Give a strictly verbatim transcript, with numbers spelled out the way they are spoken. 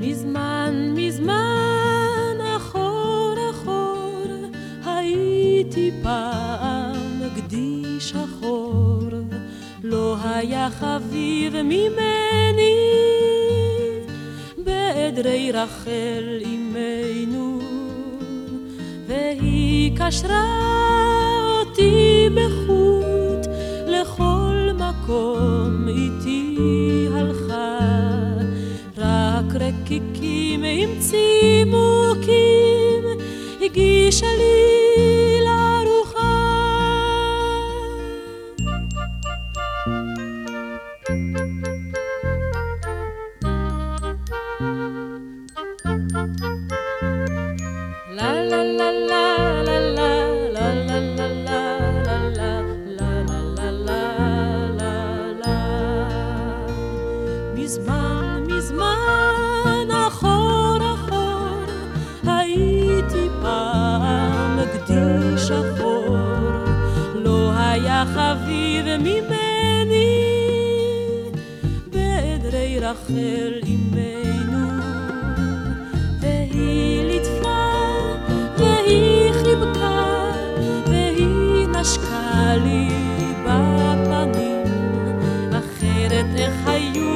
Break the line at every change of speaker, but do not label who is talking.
מזמן מזמן אחור אחור הייתי פעם גדי שחור, לא היה חביב ממני בעדרי רחל אמנו, והיא קשרה אותי בחוט, לכל מקום איתי הלכה, רק רקיקים עם צימוקים הגישה לי לארוחה. La la la la la la la la la la la la la la la. מזמן מזמן אחור אחור הייתי פעם גדי שחור, לא היה חביב ממני בעדרי רחל אמנו, והיא ליטפה והיא חיבקה והיא נשקה לי בפנים, אחרת איך היו